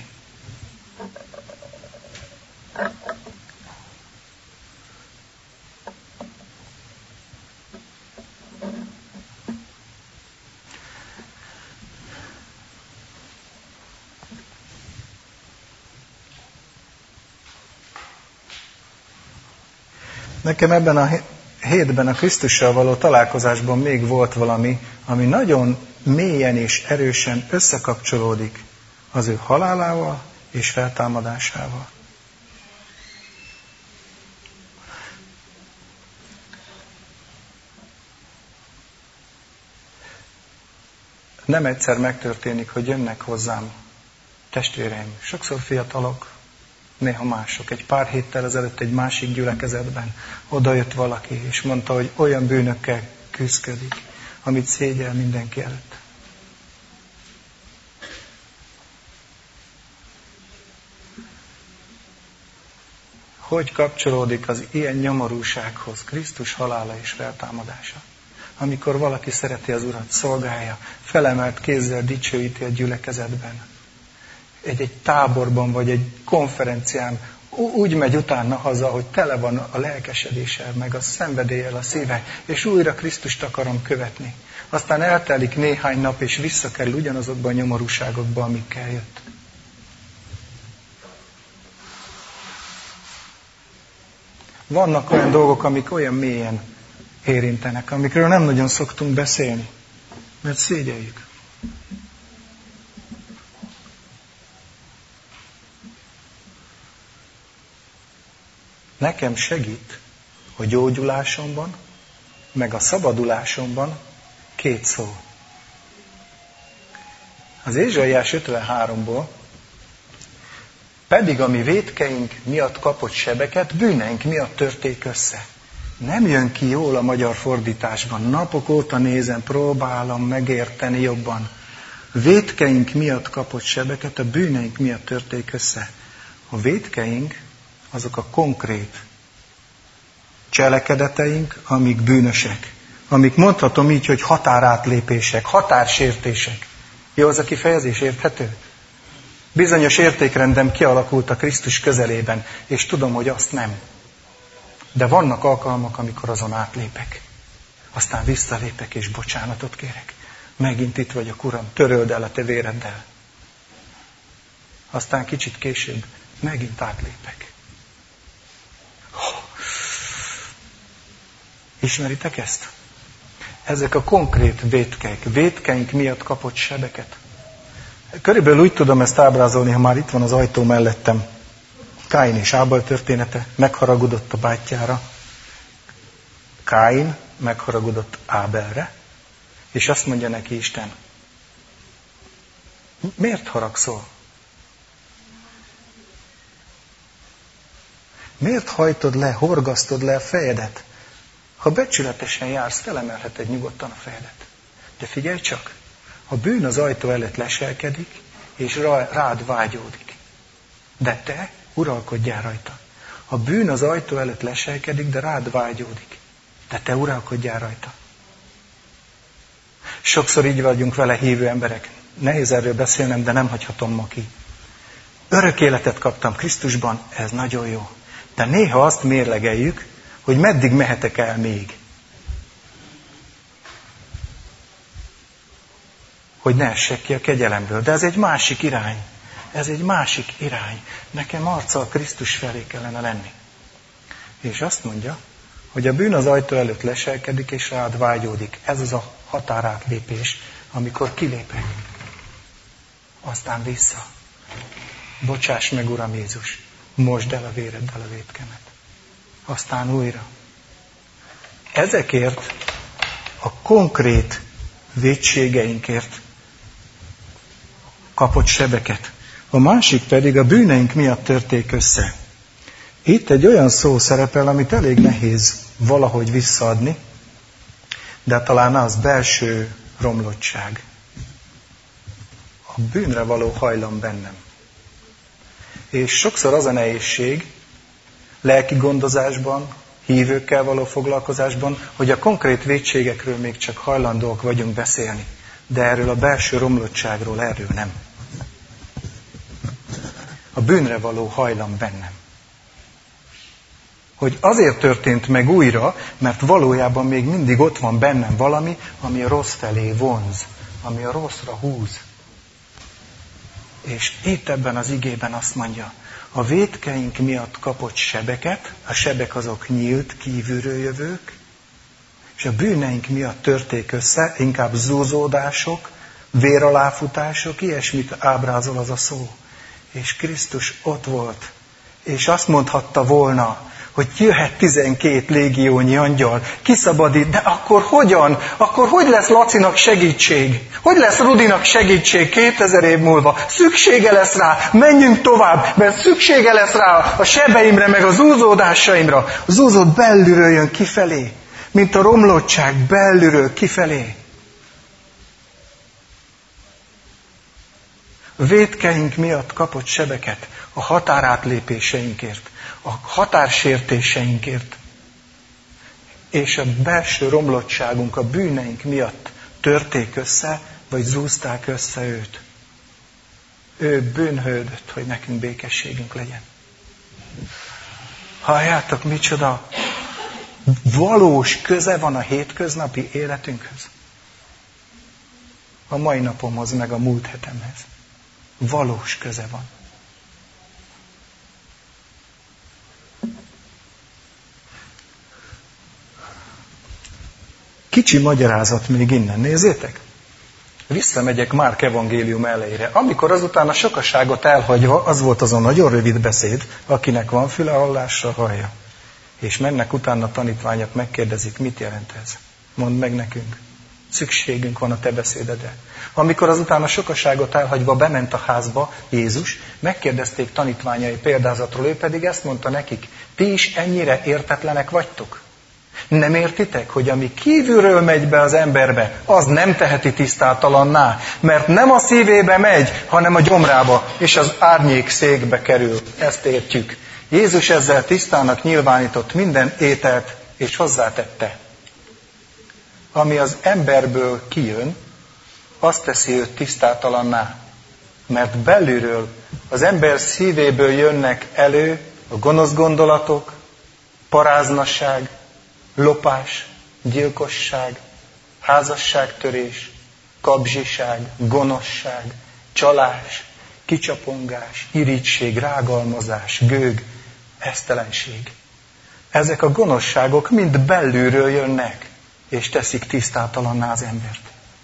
Nekem ebben a hétben a Krisztussal való találkozásban még volt valami, ami nagyon mélyen és erősen összekapcsolódik az ő halálával és feltámadásával. Nem egyszer megtörténik, hogy jönnek hozzám testvéreim, sokszor fiatalok, néha mások. Egy pár héttel ezelőtt egy másik gyülekezetben odajött valaki, és mondta, hogy olyan bűnökkel küszködik, amit szégyel mindenki előtt. Hogy kapcsolódik az ilyen nyomorúsághoz Krisztus halála és feltámadása? Amikor valaki szereti az Urat, szolgálja, felemelt kézzel dicsőíti a gyülekezetben. Egy, egy táborban, vagy egy konferencián úgy megy utána haza, hogy tele van a lelkesedéssel, meg a szenvedéllyel a szíve, és újra Krisztust akarom követni. Aztán eltelik néhány nap, és visszakerül ugyanazokban a nyomorúságokba, amikkel jött. Vannak olyan dolgok, amik olyan mélyen érintenek, amikről nem nagyon szoktunk beszélni, mert szégyeljük. Nekem segít a gyógyulásomban, meg a szabadulásomban két szó. Az Ézsaiás ötvenháromból pedig a mi vétkeink miatt kapott sebeket, bűneink miatt törték össze. Nem jön ki jól a magyar fordításban. Napok óta nézem, próbálom megérteni jobban. Vétkeink miatt kapott sebeket, a bűneink miatt törték össze. A vétkeink azok a konkrét cselekedeteink, amik bűnösek. Amik mondhatom így, hogy határátlépések, határsértések. Jó az a kifejezés, érthető? Bizonyos értékrendem kialakult a Krisztus közelében, és tudom, hogy azt nem. De vannak alkalmak, amikor azon átlépek. Aztán visszalépek, és bocsánatot kérek. Megint itt vagyok, Uram, töröld el a te véreddel. Aztán kicsit később megint átlépek. Ismeritek ezt? Ezek a konkrét vétkeik, vétkeink miatt kapott sebeket. Körülbelül úgy tudom ezt ábrázolni, ha már itt van az ajtó mellettem. Káin és Ábel története, megharagudott a bátyjára. Káin megharagudott Ábelre, és azt mondja neki Isten, miért haragszol? Miért hajtod le, horgasztod le a fejedet? Ha becsületesen jársz, felemelheted nyugodtan a fejedet. De figyelj csak, a bűn az ajtó előtt leselkedik, és rád vágyódik. De te uralkodjál rajta. A bűn az ajtó előtt leselkedik, de rád vágyódik. De te uralkodjál rajta. Sokszor így vagyunk vele hívő emberek. Nehéz erről beszélnem, de nem hagyhatom ma ki. Örök életet kaptam Krisztusban, ez nagyon jó. De néha azt mérlegeljük, hogy meddig mehetek el még. Hogy ne essek ki a kegyelemből. De ez egy másik irány. Ez egy másik irány. Nekem arccal Krisztus felé kellene lenni. És azt mondja, hogy a bűn az ajtó előtt leselkedik, és rád vágyódik. Ez az a határátlépés, amikor kilépek. Aztán vissza. Bocsáss meg, Uram Jézus, mosd el a véreddel a vétkemet. Aztán újra. Ezekért a konkrét vétségeinkért kapott sebeket. A másik pedig a bűneink miatt törték össze. Itt egy olyan szó szerepel, amit elég nehéz valahogy visszaadni, de talán az belső romlottság. A bűnre való hajlam bennem. És sokszor az a nehézség, lelki gondozásban, hívőkkel való foglalkozásban, hogy a konkrét vétségekről még csak hajlandóak vagyunk beszélni, de erről a belső romlottságról erről nem. A bűnre való hajlam bennem. Hogy azért történt meg újra, mert valójában még mindig ott van bennem valami, ami a rossz felé vonz, ami a rosszra húz. És itt ebben az igében azt mondja, a vétkeink miatt kapott sebeket, a sebek azok nyílt, kívülről jövők, és a bűneink miatt törték össze, inkább zúzódások, véraláfutások, ilyesmit ábrázol az a szó. És Krisztus ott volt, és azt mondhatta volna, hogy jöhet tizenkét légiónyi angyal, kiszabadít, de akkor hogyan? Akkor hogy lesz Lacinak segítség? Hogy lesz Rudinak segítség kétezer év múlva? Szüksége lesz rá, menjünk tovább, mert szüksége lesz rá a sebeimre, meg a zúzódásaimra. A zúzód belülről jön kifelé, mint a romlottság belülről kifelé. A vétkeink miatt kapott sebeket a határátlépéseinkért, a határsértéseinkért, és a belső romlottságunk, a bűneink miatt törték össze, vagy zúzták össze őt. Ő bűnhődött, hogy nekünk békességünk legyen. Halljátok, micsoda valós köze van a hétköznapi életünkhöz. A mai napomhoz, meg a múlt hetemhez. Valós köze van. Kicsi magyarázat még innen, nézzétek. Visszamegyek Márk evangélium elejére. Amikor azután a sokaságot elhagyva, az volt az a nagyon rövid beszéd, akinek van füle hallásra, hallja. És mennek utána tanítványok, megkérdezik, mit jelent ez? Mondd meg nekünk. Szükségünk van a te beszédedre. Amikor azután a sokaságot elhagyva bement a házba Jézus, megkérdezték tanítványai példázatról, ő pedig ezt mondta nekik, ti is ennyire értetlenek vagytok? Nem értitek, hogy ami kívülről megy be az emberbe, az nem teheti tisztátalanná, mert nem a szívébe megy, hanem a gyomrába, és az árnyék székbe kerül. Ezt értjük. Jézus ezzel tisztának nyilvánított minden ételt, és hozzátette. Ami az emberből kijön, azt teszi őt tisztátalanná, mert belülről, az ember szívéből jönnek elő a gonosz gondolatok, paráznasság, lopás, gyilkosság, házasságtörés, kabzsiság, gonoszság, csalás, kicsapongás, irigység, rágalmazás, gőg, esztelenség. Ezek a gonoszságok mind belülről jönnek, és teszik tisztátalanná az embert.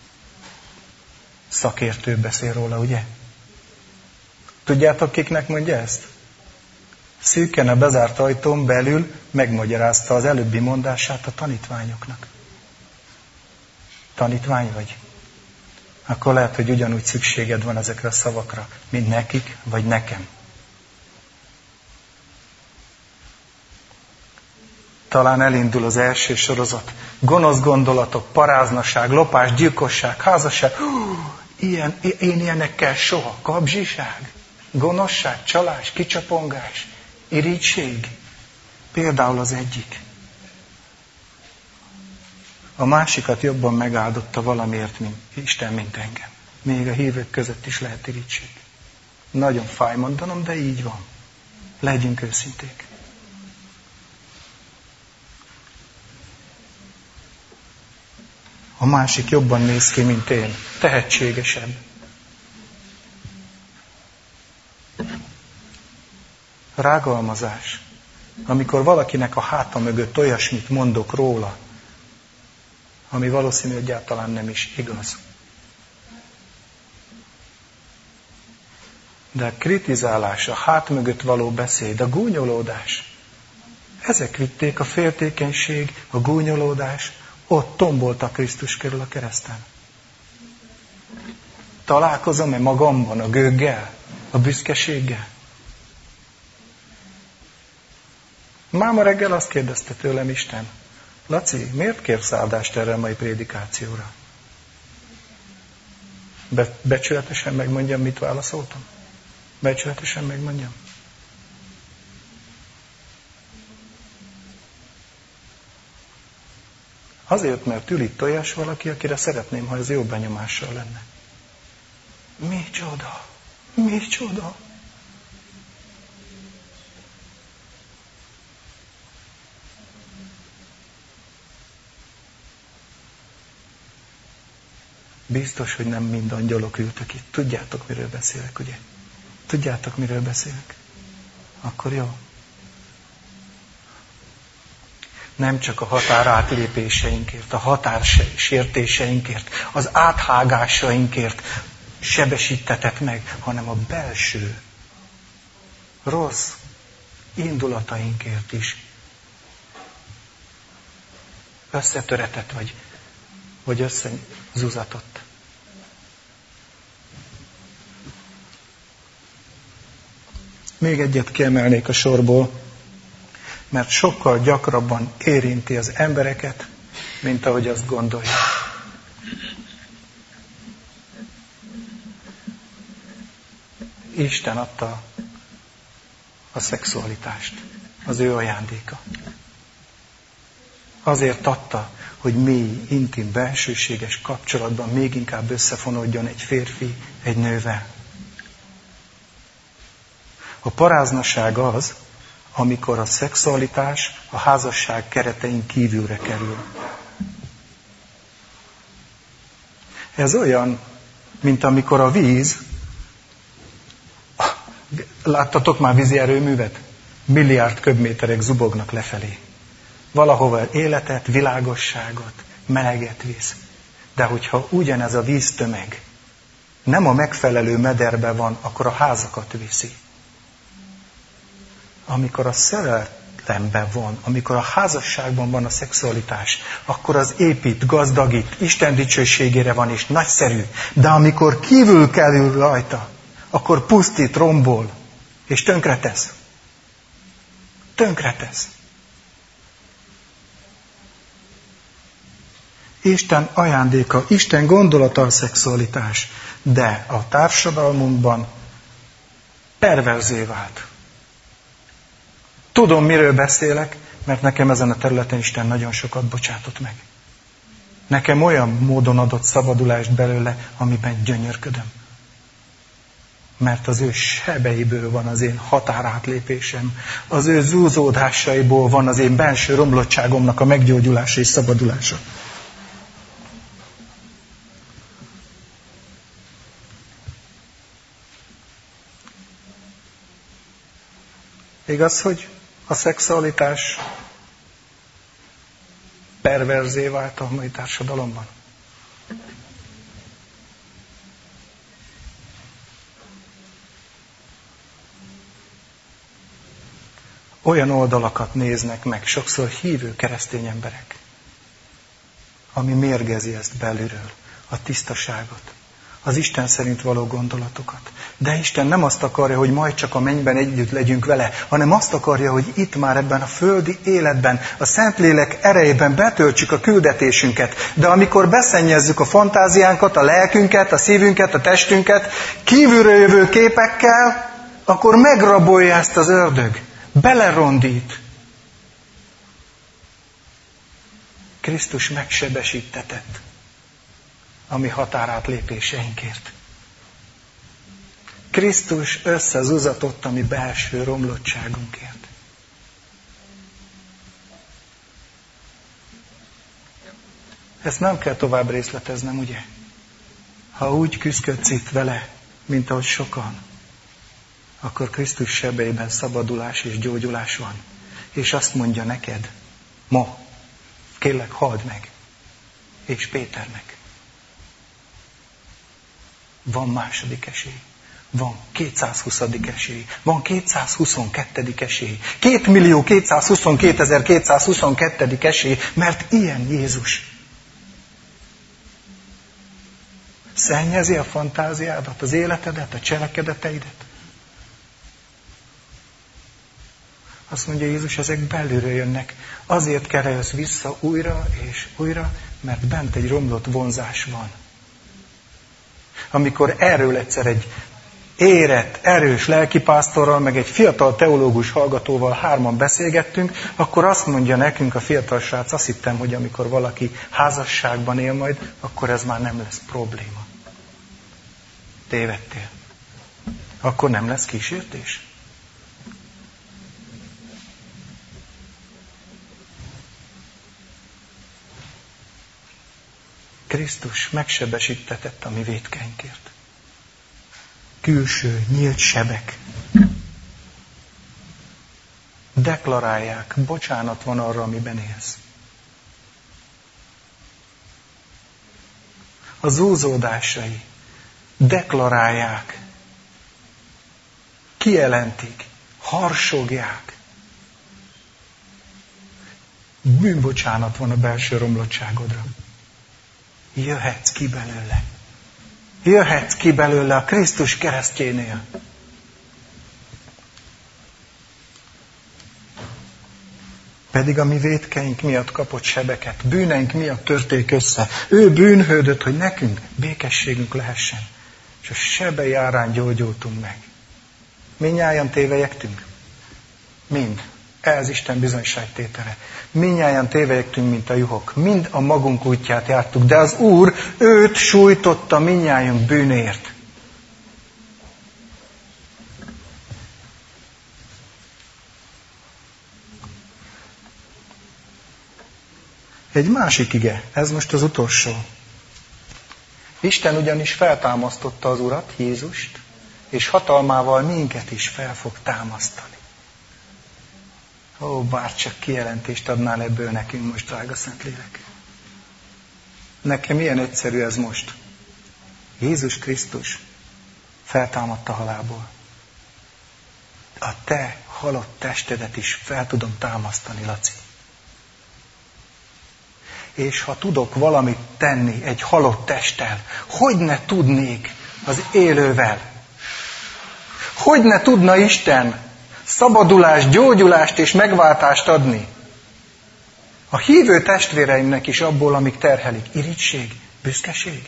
Szakértő beszél róla, ugye? Tudjátok, kiknek mondja ezt? Szűken a bezárt ajtón belül megmagyarázta az előbbi mondását a tanítványoknak. Tanítvány vagy? Akkor lehet, hogy ugyanúgy szükséged van ezekre a szavakra, mint nekik, vagy nekem. Talán elindul az első sorozat. Gonosz gondolatok, paráznaság, lopás, gyilkosság, házasság. Hú, ilyen, én ilyenekkel soha. Kabzsiság, gonoszság, csalás, kicsapongás, irigység. Például az egyik. A másikat jobban megáldotta valamiért, mint Isten, mint engem. Még a hívők között is lehet irigység. Nagyon fáj mondanom, de így van. Legyünk őszinték. A másik jobban néz ki, mint én. Tehetségesebb. Rágalmazás. Amikor valakinek a háta mögött olyasmit mondok róla, ami valószínű egyáltalán nem is igaz. De a kritizálás, a hát mögött való beszéd, a gúnyolódás, ezek vitték a féltékenység, a gúnyolódás, ott tomboltak Krisztus körül a kereszten. Találkozom-e magamban a gőggel, a büszkeséggel? Máma reggel azt kérdezte tőlem Isten, Laci, miért kérsz áldást erre a mai prédikációra? Be, becsületesen megmondjam, mit válaszoltam? Becsületesen megmondjam? Azért, mert ül itt olyas valaki, akire szeretném, ha ez jó benyomással lenne. Micsoda! Micsoda! Biztos, hogy nem mind angyalok ültek itt. Tudjátok, miről beszélek, ugye? Tudjátok, miről beszélek? Akkor jó. Nem csak a határátlépéseinkért, a határsértéseinkért, az áthágásainkért sebesítetett meg, hanem a belső, rossz indulatainkért is összetöretett vagy, vagy összezuzatott. Még egyet kiemelnék a sorból, mert sokkal gyakrabban érinti az embereket, mint ahogy azt gondolja. Isten adta a szexualitást, az ő ajándéka. Azért adta, hogy mély, intim, bensőséges kapcsolatban még inkább összefonódjon egy férfi egy nővel. A paráznaság az, amikor a szexualitás a házasság keretein kívülre kerül. Ez olyan, mint amikor a víz, láttatok már vízi erőművet? Milliárd köbméterek zubognak lefelé. Valahova életet, világosságot, meleget visz. De hogyha ugyanez a víztömeg nem a megfelelő mederben van, akkor a házakat viszi. Amikor a szerelemben van, amikor a házasságban van a szexualitás, akkor az épít, gazdagít, Isten dicsőségére van és nagyszerű. De amikor kívül kerül rajta, akkor pusztít, rombol és tönkretesz. Tönkretesz. Isten ajándéka, Isten gondolata a szexualitás. De a társadalmunkban perverzé vált. Tudom, miről beszélek, mert nekem ezen a területen Isten nagyon sokat bocsátott meg. Nekem olyan módon adott szabadulást belőle, amiben gyönyörködöm. Mert az ő sebeiből van az én határátlépésem, az ő zúzódásaiból van az én belső romlottságomnak a meggyógyulása és szabadulása. Igaz, hogy a szexualitás perverzé vált a mai társadalomban? Olyan oldalakat néznek meg sokszor hívő keresztény emberek, ami mérgezi ezt belülről, a tisztaságot, az Isten szerint való gondolatokat. De Isten nem azt akarja, hogy majd csak a mennyben együtt legyünk vele, hanem azt akarja, hogy itt már ebben a földi életben, a Szentlélek erejében betöltsük a küldetésünket. De amikor beszennyezzük a fantáziánkat, a lelkünket, a szívünket, a testünket kívülről jövő képekkel, akkor megrabolja ezt az ördög. Belerondít. Krisztus megsebesítetett a mi határátlépéseinkért. Krisztus összezuzatott a mi belső romlottságunkért. Ezt nem kell tovább részleteznem, ugye? Ha úgy küzdködsz itt vele, mint ahogy sokan, akkor Krisztus sebeiben szabadulás és gyógyulás van. És azt mondja neked, ma, kérlek, halld meg, és Péternek. Van második esély, van kétszázhuszadik esély, van kétszázhuszonkettő esély, két millió kétszázhuszonkétezer-kétszázhuszonkettő esély, mert ilyen Jézus. Szennyezi a fantáziádat, az életedet, a cselekedeteidet. Azt mondja Jézus, ezek belülről jönnek. Azért kerülsz vissza újra és újra, mert bent egy romlott vonzás van. Amikor erről egyszer egy érett, erős lelkipásztorral, meg egy fiatal teológus hallgatóval hárman beszélgettünk, akkor azt mondja nekünk a fiatal srác, azt hittem, hogy amikor valaki házasságban él majd, akkor ez már nem lesz probléma. Tévedtél. Akkor nem lesz kísértés? Krisztus megsebesítetett a mi vétkeinkért. Külső, nyílt sebek. Deklarálják, bocsánat van arra, amiben élsz. A zúzódásai deklarálják, kijelentik, harsogják. Bűnbocsánat van a belső romlottságodra. Jöhetsz ki belőle. Jöhetsz ki belőle a Krisztus keresztjénél. Pedig a mi vétkeink miatt kapott sebeket, bűneink miatt törték össze. Ő bűnhődött, hogy nekünk békességünk lehessen. És a sebei árán gyógyultunk meg. Mindnyájan tévejegtünk? Mind. Ez Isten bizonyságtétele. Mindnyájan tévejegtünk, mint a juhok. Mind a magunk útját jártuk, de az Úr őt sújtotta mindnyájunk bűnért. Egy másik ige, ez most az utolsó. Isten ugyanis feltámasztotta az Urat, Jézust, és hatalmával minket is fel fog támasztani. Ó, bár csak kijelentést adnál ebből nekünk most, drága Szentlélek. Nekem milyen egyszerű ez most. Jézus Krisztus feltámadta halálból. A te halott testedet is fel tudom támasztani, Laci. És ha tudok valamit tenni egy halott testtel, hogy ne tudnék az élővel? Hogy ne tudna Isten szabadulást, gyógyulást és megváltást adni A hívő testvéreimnek is abból, amik terhelik. Irigység, büszkeség,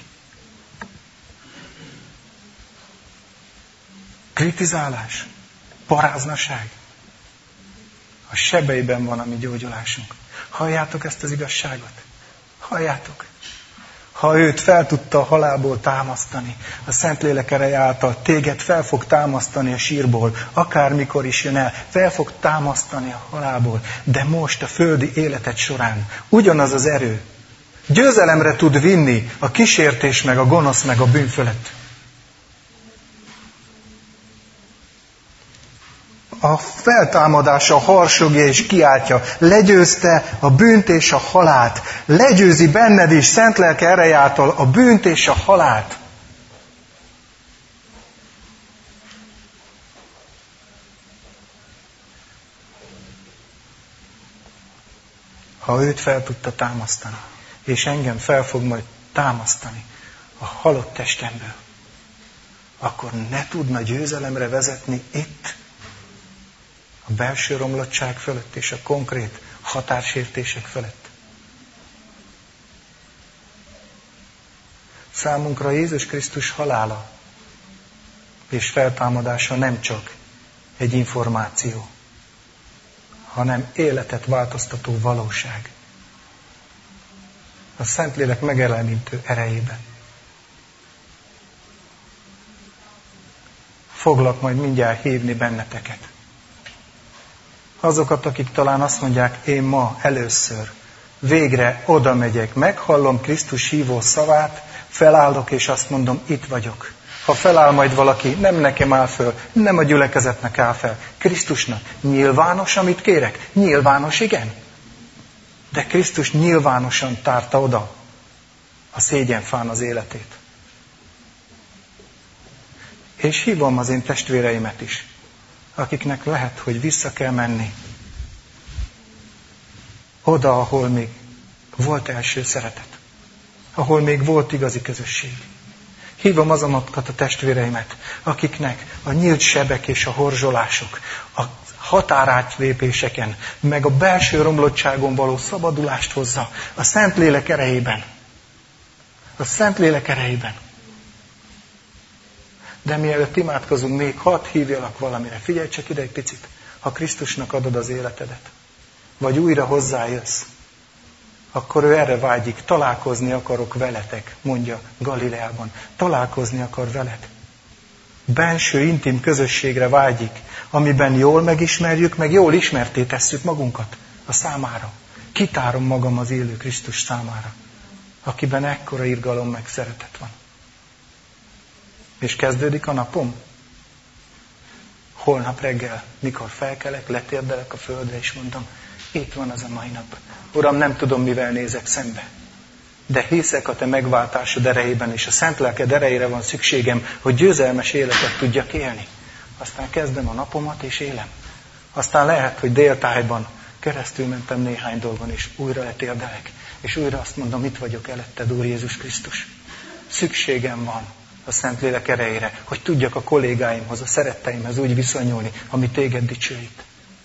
kritizálás, paráznaság. A sebeiben van a mi gyógyulásunk. Halljátok ezt az igazságot? Halljátok? Ha őt fel tudta a halálból támasztani, a Szentlélek ereje által téged fel fog támasztani a sírból, akármikor is jön el, fel fog támasztani a halálból, de most a földi életed során ugyanaz az erő győzelemre tud vinni a kísértés meg a gonosz meg a bűn fölött. A feltámadása harsogja és kiáltja, legyőzte a bűnt és a halált. Legyőzi benned is, szent lelke ereje által a bűnt és a halált. Ha őt fel tudta támasztani, és engem fel fog majd támasztani a halott testemből, akkor ne tudna győzelemre vezetni itt, a belső romlottság fölött és a konkrét határsértések fölött. Számunkra Jézus Krisztus halála és feltámadása nem csak egy információ, hanem életet változtató valóság. A Szentlélek megelemítő erejében. Foglak majd mindjárt hívni benneteket. Azokat, akik talán azt mondják, én ma először végre oda megyek, meghallom Krisztus hívó szavát, felállok és azt mondom, itt vagyok. Ha feláll majd valaki, nem nekem áll föl, nem a gyülekezetnek áll fel, Krisztusnak. Nyilvános, amit kérek? Nyilvános, igen. De Krisztus nyilvánosan tárta oda a szégyenfán az életét. És hívom az én testvéreimet is, akiknek lehet, hogy vissza kell menni oda, ahol még volt első szeretet, ahol még volt igazi közösség. Hívom azonokat a testvéreimet, akiknek a nyílt sebek és a horzsolások, a határátlépéseken, meg a belső romlottságon való szabadulást hozza a Szentlélek erejében. A Szentlélek erejében. De mielőtt imádkozunk, még hadd hívjalak valamire. Figyelj csak ide egy picit. Ha Krisztusnak adod az életedet, vagy újra hozzájössz, akkor ő erre vágyik. Találkozni akarok veletek, mondja Galileában. Találkozni akar veled. Benső, intim közösségre vágyik, amiben jól megismerjük, meg jól ismerté tesszük magunkat a számára. Kitárom magam az élő Krisztus számára, akiben ekkora irgalom meg szeretet van. És kezdődik a napom. Holnap reggel, mikor felkelek, letérdelek a földre, és mondom, itt van az a mai nap. Uram, nem tudom, mivel nézek szembe, de hiszek a te megváltásod erejében, és a szent lelked erejére van szükségem, hogy győzelmes életet tudjak élni. Aztán kezdem a napomat, és élem. Aztán lehet, hogy déltájban keresztül mentem néhány dolgon, és újra letérdelek, és újra azt mondom, itt vagyok eletted, Úr Jézus Krisztus. Szükségem van a Szentlélek erejére, hogy tudjak a kollégáimhoz, a szeretteimhez úgy viszonyulni, ami téged dicsőít.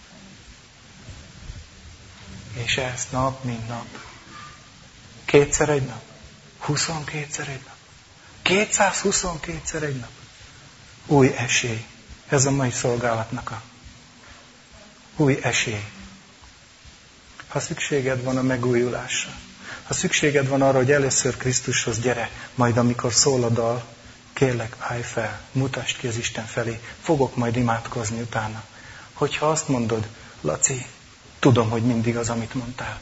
És ezt nap, mint nap. Kétszer egy nap. Huszonkétszer egy nap. Kétszázhuszonkétszer egy nap. Új esély. Ez a mai szolgálatnak a új esély. Ha szükséged van a megújulásra, ha szükséged van arra, hogy először Krisztushoz gyere, majd amikor szól a dal, kérlek, állj fel, mutasd ki az Isten felé, fogok majd imádkozni utána. Hogyha azt mondod, Laci, tudom, hogy mindig az, amit mondtál.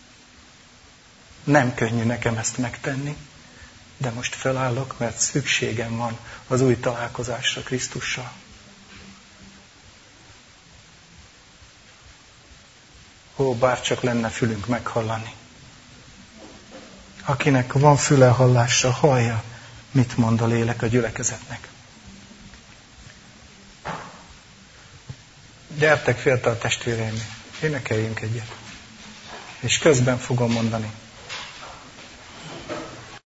Nem könnyű nekem ezt megtenni, de most felállok, mert szükségem van az új találkozásra Krisztussal. Ó, bárcsak lenne fülünk meghallani. Akinek van füle hallásra, hallja, mit mond a lélek a gyülekezetnek. Gyertek, fiatal testvéreim, énekeljünk egyet. És közben fogom mondani.